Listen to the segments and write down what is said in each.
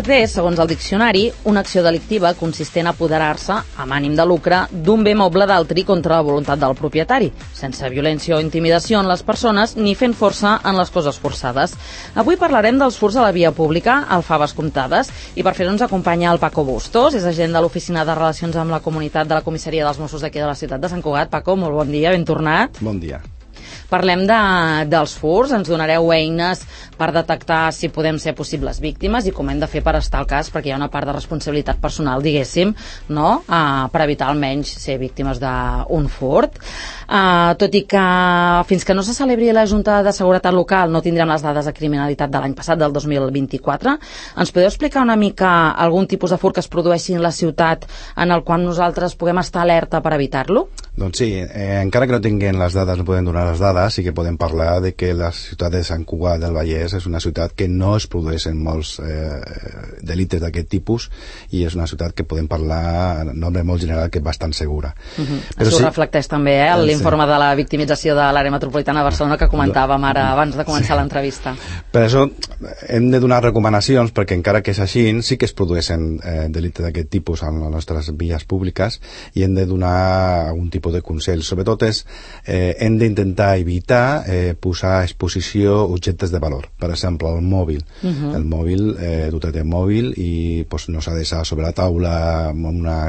furt és, segons el diccionari, una acció delictiva consistent a apoderar-se, amb ànim de lucre, d'un bé moble d'altri contra la voluntat del propietari, sense violència o intimidació en les persones ni fent força en les coses forçades. Avui parlarem dels furts a la via pública, al Faves Comptades, i per fer-ho ens acompanya el Paco Bustos, és agent de l'Oficina de Relacions amb la Comunitat de la Comissaria dels Mossos d'aquí de la ciutat de Sant Cugat. Paco, molt bon dia, ben tornat. Bon dia. Parlem dels furts, ens donareu eines per detectar si podem ser possibles víctimes i com hem de fer per estar al cas, perquè hi ha una part de responsabilitat personal, diguéssim, no? Per evitar almenys ser víctimes d'un furt. Tot i que fins que no se celebri la Junta de Seguretat Local no tindrem les dades de criminalitat de l'any passat, del 2024. Ens podeu explicar una mica algun tipus de furt que es produeixi en la ciutat en el qual nosaltres puguem estar alerta per evitar-lo? Doncs sí, encara que no tinguem les dades, no podem donar les dades, sí que podem parlar de que la ciutat de Sant Cugat del Vallès és una ciutat que no es produeixen molts delictes d'aquest tipus i és una ciutat que podem parlar en nombre molt general que és bastant segura. Però això sí, ho reflecteix també l'informe de la victimització de l'àrea metropolitana de Barcelona que comentàvem ara abans de començar l'entrevista. Per això hem de donar recomanacions perquè encara que és així sí que es produeixen delictes d'aquest tipus en les nostres vies públiques i hem de donar algun tipus de consell. Sobretot hem d'intentar evitar posar a exposició objectes de valor. Per exemple, el mòbil. El mòbil, tu tens el mòbil i no s'ha de deixar sobre la taula en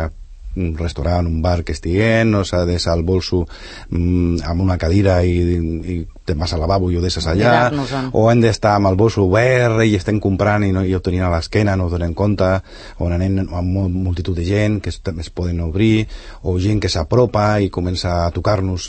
un restaurant, un bar que estiguem, no s'ha de deixar el bolso amb una cadira i te'n vas al lavabo i ho deixes allà, o hem d'estar amb el bolso obert i estem comprant i ho tenint a l'esquena, no ho donem compte, o anem amb multitud de gent que es poden obrir, o gent que s'apropa i comença a tocar-nos.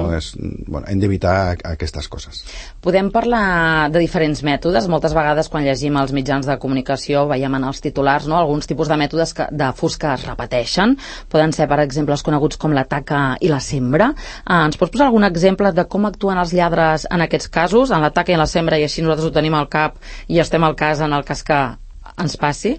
Hem d'evitar aquestes coses. Podem parlar de diferents mètodes. Moltes vegades quan llegim els mitjans de comunicació veiem en els titulars alguns tipus de mètodes de furts que es repeteixen. Poden ser, per exemple, els coneguts com la taca i la sembra. Ens pots posar algun exemple de com actuen els lladres en aquests casos, en la taca i la sembra, i així nosaltres ho tenim al cap i estem al cas en el cas que ens passi?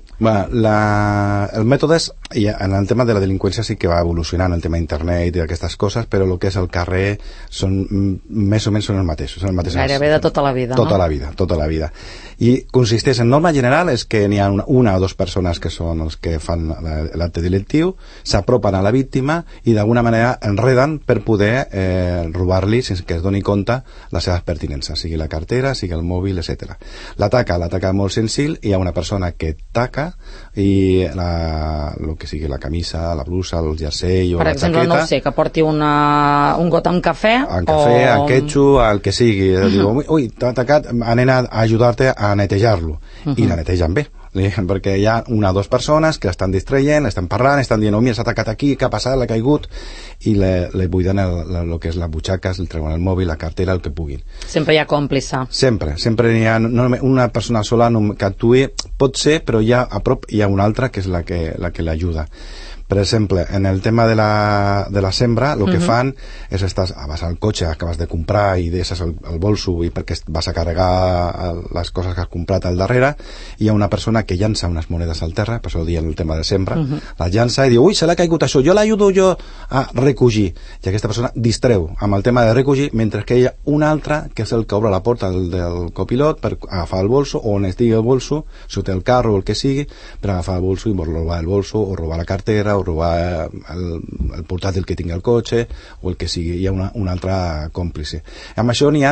El mètode en el tema de la delinqüència sí que va evolucionant, el tema internet i aquestes coses, però el que és el carrer més o menys són els mateixos. Gairebé de tota la vida, tota la vida. I consisteix en norma general és que n'hi ha una o dues persones que són els que fan l'acte delictiu, s'apropen a la víctima i d'alguna manera enreden per poder robar-li sense que es doni compte les seves pertinences, sigui la cartera, sigui el mòbil, etc. La taca és molt senzill, hi ha una persona que taca i el que sigui la camisa, la blusa, el jersei o la jaqueta. Per exemple, no sé, que porti un got amb cafè amb ketchup, el que sigui. Diu, ui, t'ha atacat, anem a ajudar-te a netejar-lo. I la netegen bé, perquè hi ha una o dues persones que l'estan distraient, estan parlant, estan dient, mira, s'ha atacat aquí, què ha passat, l'ha caigut, i li buiden el que és la butxaca, el treuen el mòbil, la cartera, el que puguin. Sempre hi ha còmplice. Sempre hi ha una persona sola que actuï, pot ser, però a prop hi ha una altra que és la que l'ajuda. Per exemple, en el tema de la sembra, el que fan és vas al cotxe, acabes de comprar i deixes el bolso perquè vas a carregar les coses que has comprat al darrere, i hi ha una persona que llança unes monedes al terra, per això diem el tema de sembra, la llança i diu, ui, se l'ha caigut això, jo l'ajudo a recollir, i aquesta persona distreu amb el tema de recollir, mentre que hi ha un altre que és el que obre la porta del copilot per agafar el bolso, o on estigui el bolso, sota el carro o el que sigui, per agafar el bolso i robar el bolso o robar la cartera o robar el portàtil que tingui el cotxe o el que sigui. Hi ha un altre còmplice. Amb això n'hi ha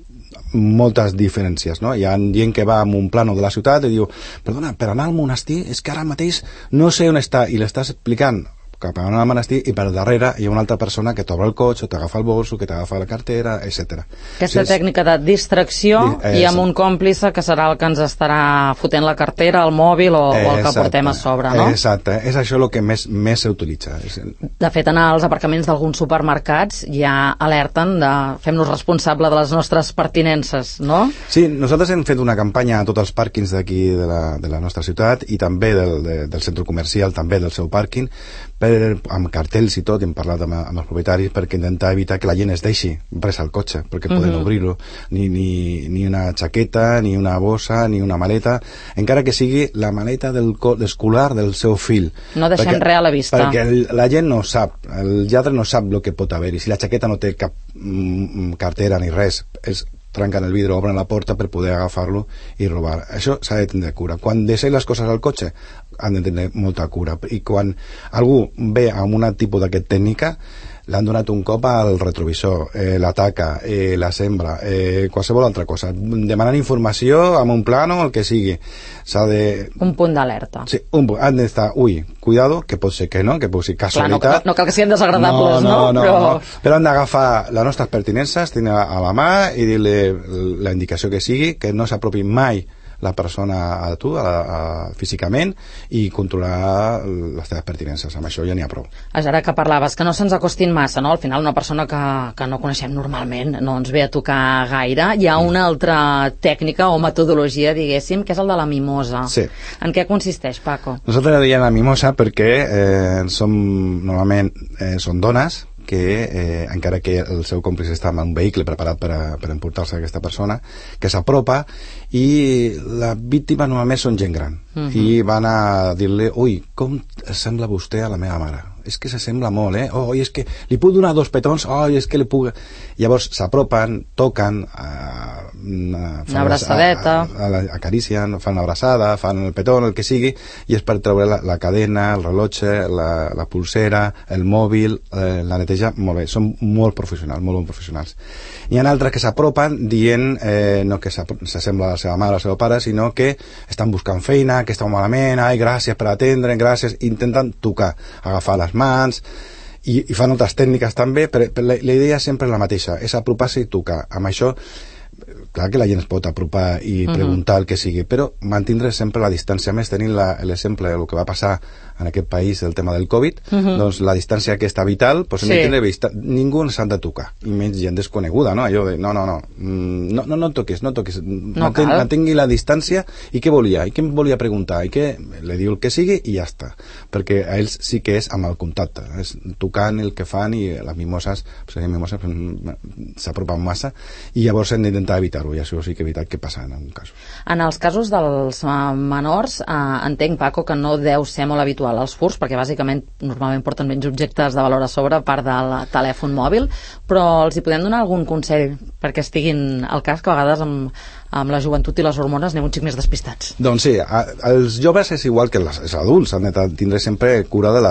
moltes diferències, no? Hi ha gent que va amb un plano de la ciutat i diu, perdona, per anar al monestir és que ara mateix no sé on està, i l'estàs explicant cap a anar al monestir i per darrere hi ha una altra persona que t'obre el cotxe, t'agafa el bolso, que t'agafa la cartera, etc. Aquesta tècnica de distracció i amb un còmplice que serà el que ens estarà fotent la cartera, el mòbil o el que portem a sobre, no? Exacte, és això el que més s'utilitza. De fet, en els aparcaments d'alguns supermercats ja alerten de fem-nos responsable de les nostres pertinences, no? Sí, nosaltres hem fet una campanya a tots els pàrquings d'aquí de la nostra ciutat i també del centre comercial, també del seu pàrquing, amb cartells i tot, hem parlat amb els propietaris perquè intentar evitar que la gent es deixi res al cotxe, perquè poden obrir-lo, ni una jaqueta, ni una bossa, ni una maleta, encara que sigui la maleta escolar del seu fill. No deixem res a la vista. Perquè la gent no sap, el lladre no sap el que pot haver, i si la jaqueta no té cap cartera ni res, trenquen el vidre, obren la porta per poder agafar-lo i robar. Això s'ha de tindre cura. Quan deixen les coses al cotxe han de tenir molta cura, i quan algú ve amb un tipus d'aquesta tècnica l'han donat un cop al retrovisor, l'ataca, la sembra, qualsevol altra cosa, demanant informació amb un plano, el que sigui. S'ha de... Un punt d'alerta. Sí, han d'estar, cuidado, que pot ser que no, que pot ser casualitat. Clar, no cal que siguin desagradables, no? Però han d'agafar les nostres pertinences, tenir a la mà i dir-li la indicació que sigui, que no s'apropi mai la persona a tu, físicament, i controlar les teves pertinences. Amb això ja n'hi ha prou. Ara que parlaves, que no se'ns acostin massa, no? Al final una persona que no coneixem normalment no ens ve a tocar gaire. Hi ha una altra tècnica o metodologia, diguéssim, que és el de la mimosa. Sí. En què consisteix, Paco? Nosaltres diem la mimosa perquè normalment són dones que, encara que el seu còmplice està en un vehicle preparat per emportar-se aquesta persona, que s'apropa, i la víctima normalment són gent gran, i van a dir-li, com sembla vostè a la meva mare? És que s'assembla molt, és que li puc donar 2 petons, és que li puc... Llavors s'apropen, toquen, una abraçadeta, acaricien, fan una abraçada, fan el petó, el que sigui, i és per treure la cadena, el rellotge, la pulsera, el mòbil, la neteja. Molt bé, són molt professionals, molt bons professionals. Hi ha altres que s'apropen dient no que s'assembla a la seva mare o al seu pare, sinó que estan buscant feina, que estan malament, gràcies per atendre, gràcies, intenten tocar, agafar les mans, i fan altres tècniques també, però la idea sempre és la mateixa, és apropar-se i tocar. Amb això, clar que la gent es pot apropar i preguntar el que sigui, però mantindre sempre la distància. A més, tenint l'exemple del que va passar en aquest país, el tema del Covid, doncs la distància aquesta vital, doncs ningú s'ha de tocar, i menys gent desconeguda, no? Allò de, no toquis, mantingui la distància. I què volia? I què em volia preguntar? I què? Le diu el que sigui i ja està, perquè a ells sí que és amb el contacte, és tocant el que fan, i les mimoses s'apropen massa, i llavors hem d'intentar evitar-ho, i això sí que és veritat que passa en alguns casos. En els casos dels menors, entenc, Paco, que no deu ser molt habitual els furts, perquè bàsicament normalment porten menys objectes de valor a sobre, a part del telèfon mòbil, però els hi podem donar algun consell perquè estiguin al cas, que a vegades amb la joventut i les hormones anem un xic més despistats? Doncs sí, els joves és igual que els adults, han de tindre sempre cura de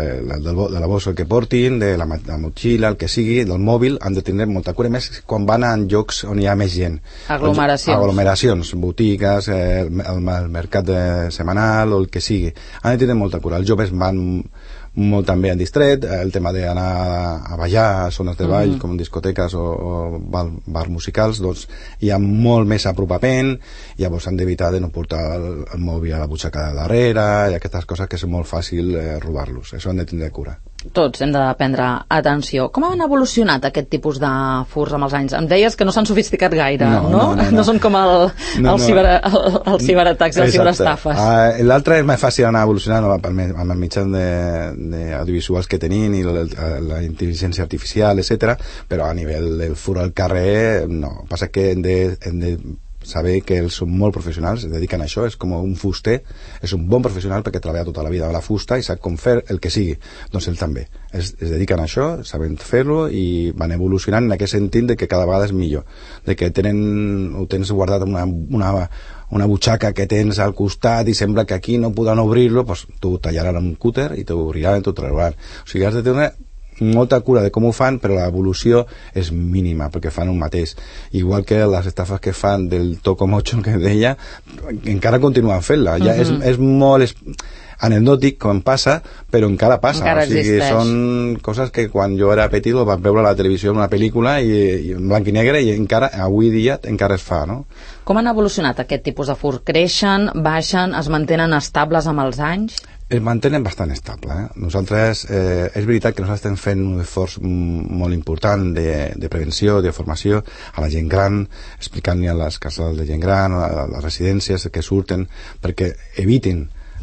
la bossa que portin, de la motxilla, el que sigui, del mòbil, han de tenir molta cura, més quan van a llocs on hi ha més gent. Aglomeracions, botigues, el mercat setmanal o el que sigui. Han de tenir molta cura. Els joves van molt també en distret, el tema d'anar a ballar a zones de ball com discoteques o bars musicals, doncs hi ha molt més apropament, llavors han d'evitar de no portar el mòbil a la butxaca de darrere i aquestes coses que és molt fàcil robar-los. Això han de tindre cura. Tots hem de prendre atenció. Com han evolucionat aquest tipus de furts amb els anys? Em deies que no s'han sofisticat gaire, no? No són com els ciberatacs i les ciberestafes. L'altre és més fàcil anar evolucionant amb els mitjans audiovisuals que tenim i la intel·ligència artificial, etc. Però a nivell del furt al carrer, no. Passa que hem de saber que ells són molt professionals, es dediquen a això, és com un fuster, és un bon professional perquè treballa tota la vida a la fusta i sap com fer el que sigui. Doncs ells també es dediquen a això, saben fer-lo, i van evolucionant en aquest sentit de que cada vegada és millor, de que ho tens guardat en una butxaca que tens al costat i sembla que aquí no podran obrir-lo, doncs t'ho tallaran amb un cúter i t'ho obriran i t'ho trauran. O sigui, has de tenir molta cura de com ho fan, però l'evolució és mínima perquè fan un mateix, igual que les estafes que fan del tocomocho que deia, encara continuen fent-la. Ja és molt anecdòtic com passa, però encara passa. Encara existeix. Són coses que quan jo era petit ho vaig veure a la televisió en una pel·lícula i en blanc i negre, i encara avui dia encara es fa, no? Com han evolucionat aquest tipus de furt? Creixen, baixen, es mantenen estables amb els anys? Es mantenen bastant estable. Nosaltres, és veritat que nosaltres estem fent un esforç molt important de prevenció, de formació a la gent gran, explicant-li a les cases de gent gran, a les residències que surten, perquè evitin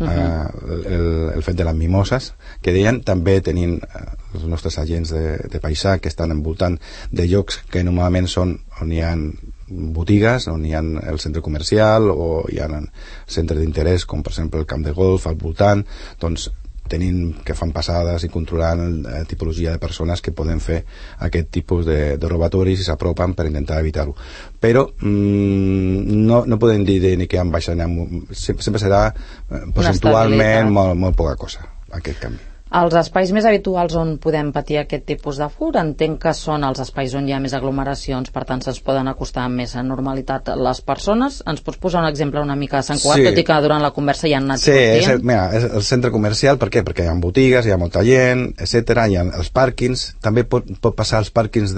el fet de les mimoses, que deien, també tenint els nostres agents de paisà que estan envoltant de llocs que normalment són on hi ha botigues, on hi ha el centre comercial o hi ha centres d'interès com per exemple el camp de golf al voltant, doncs que fan passades i controlant tipologia de persones que poden fer aquest tipus de robatoris i s'apropen per intentar evitar-ho. Però no podem dir ni que han baixat, sempre serà percentualment molt poca cosa aquest canvi. Els espais més habituals on podem patir aquest tipus de fur, entenc que són els espais on hi ha més aglomeracions, per tant se'ns poden acostar amb més normalitat les persones. Ens pots posar un exemple una mica de Sant Cugat, tot i que durant la conversa ja han anat és el centre comercial. Per què? Perquè hi ha botigues, hi ha molta gent, etc. Hi ha els pàrquings, també pot passar als pàrquings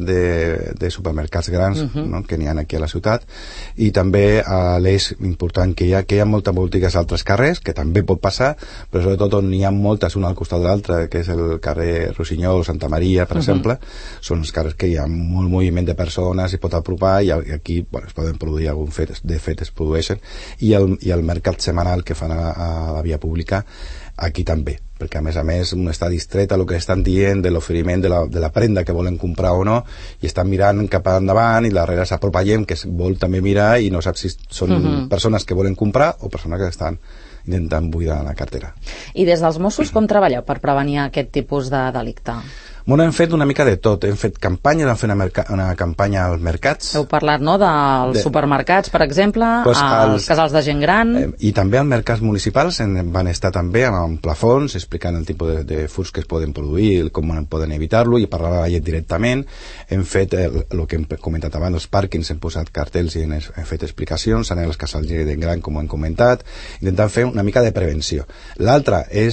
de supermercats grans, no? Que n'hi ha aquí a la ciutat, i també a l'eix important que hi ha moltes botigues als altres carrers, que també pot passar, però sobretot on n'hi ha moltes, una al costat de l'altre, que és el carrer Rossinyol, Santa Maria, per exemple, són els carrers que hi ha molt moviment de persones, i pot apropar, i aquí es poden produir algun fet, de fet es produeixen, i el mercat setmanal que fan a la via pública, aquí també, perquè a més un està distret a el que estan dient de l'oferiment de la prenda que volen comprar o no, i estan mirant cap endavant, i darrere s'apropa gent que vol també mirar i no sap si són persones que volen comprar o persones que estan intentant buidar la cartera. I des dels Mossos com treballeu per prevenir aquest tipus de delicte? Bueno, hem fet una mica de tot. Hem fet campanyes, hem fet una campanya als mercats. Heu parlat, no?, dels supermercats, per exemple, als casals de gent gran. I també als mercats municipals van estar també amb plafons, explicant el tipus de furs que es poden produir, com poden evitar-lo, i parlar a la gent directament. Hem fet el que hem comentat abans, els pàrquings, hem posat cartells i hem fet explicacions, en els casals de gent gran, com hem comentat, intentant fer una mica de prevenció. L'altra és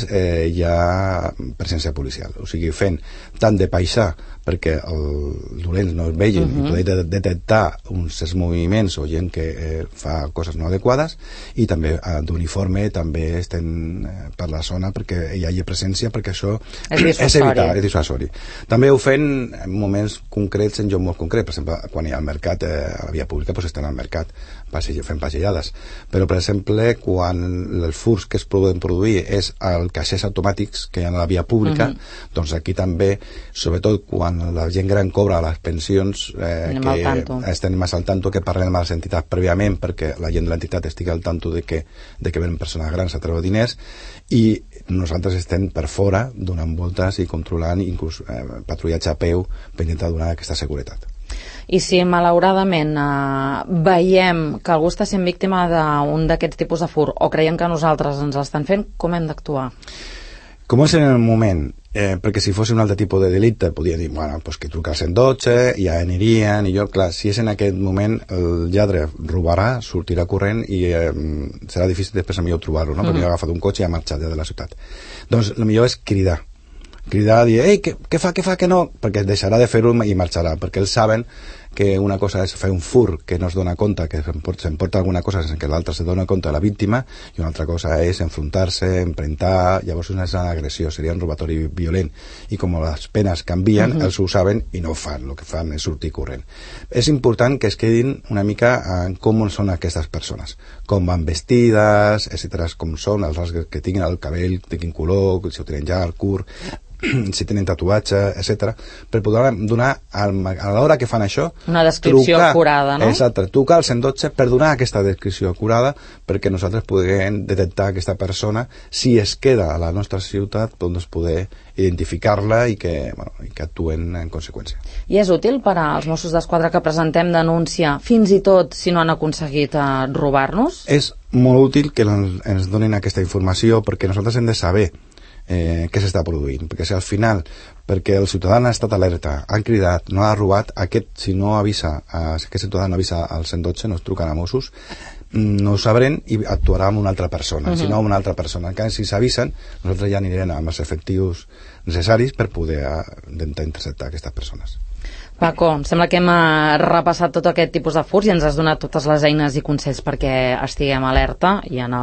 ja presència policial, o sigui, fent tant de paisà perquè els dolents no es vegin i poder detectar uns moviments o gent que fa coses no adequades, i també d'uniforme també estem per la zona perquè hi hagi presència, perquè això és evitar, és dissuasori. També ho fem en moments concrets, en llocs molt concrets, per exemple, quan hi ha el mercat a la via pública, doncs estem al mercat fent passejades, però per exemple quan els furs que es poden produir és als caixers automàtics que hi ha a la via pública, doncs aquí també, sobretot quan la gent gran cobra les pensions, que estem més al tanto, que parlem amb les entitats prèviament perquè la gent de l'entitat estigui al tanto de que venen persones grans a treure diners, i nosaltres estem per fora donant voltes i controlant, inclús patrullatge a peu per intentar donar aquesta seguretat. I si malauradament veiem que algú està sent víctima d'un d'aquests tipus de fur, o creiem que nosaltres ens l'estan fent, com hem d'actuar? Com és en el moment? Perquè si fos un altre tipus de delicte podria dir, bueno, pues que truca al 112, ja anirien, i jo, clar, si és en aquest moment el lladre robarà, sortirà corrent i serà difícil després a millor trobar-lo, no? Perquè jo he agafat un cotxe i ha marxat de la ciutat. Doncs el millor és cridar, dir, ei, què fa, que no? Perquè deixarà de fer-ho i marxarà, perquè ells saben que una cosa és fer un fur que no es dona compte, que s'emporta alguna cosa sense que l'altre se dona compte a la víctima, i una altra cosa és enfrontar-se, emprentar, llavors una és una agressió, seria un robatori violent, i com les penes canvien, els ho saben i no ho fan, el que fan és sortir corrent. És important que es quedin una mica en com són aquestes persones, com van vestides, etc., com són, els rasgs que tinguin, el cabell, de quin color, si ho tenen llarg, curt, si tenen tatuatge, etc., per poder donar a l'hora que fan això una descripció acurada, no? Exacte, trucar al 112 per donar aquesta descripció acurada, perquè nosaltres puguem detectar aquesta persona, si es queda a la nostra ciutat, doncs poder identificar-la i que actuen en conseqüència. I és útil per als Mossos d'Esquadra que presentem denúncia, fins i tot si no han aconseguit robar-nos? És molt útil que ens donin aquesta informació, perquè nosaltres hem de saber què s'està produint, perquè si al final, perquè el ciutadà ha estat alerta, han cridat, no ha robat, si no avisa, si aquest ciutadà no avisa al 112, no es truquen a Mossos, no ho sabrem i actuarà amb una altra persona, si no amb una altra persona. Encara si s'avisen, nosaltres ja anirem amb els efectius necessaris per poder intentar interceptar aquestes persones. Paco, em sembla que hem repassat tot aquest tipus de furs i ens has donat totes les eines i consells perquè estiguem alerta, i en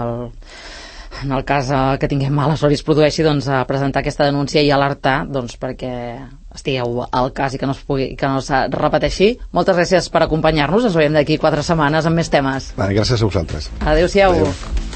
el cas que tinguem males hores produeixi, doncs, a presentar aquesta denúncia i alertar, doncs, perquè estigueu al cas i que no es repeteixi. Moltes gràcies per acompanyar-nos, ens veiem d'aquí 4 setmanes amb més temes. Gràcies a vosaltres. Adéu-siau. Adéu.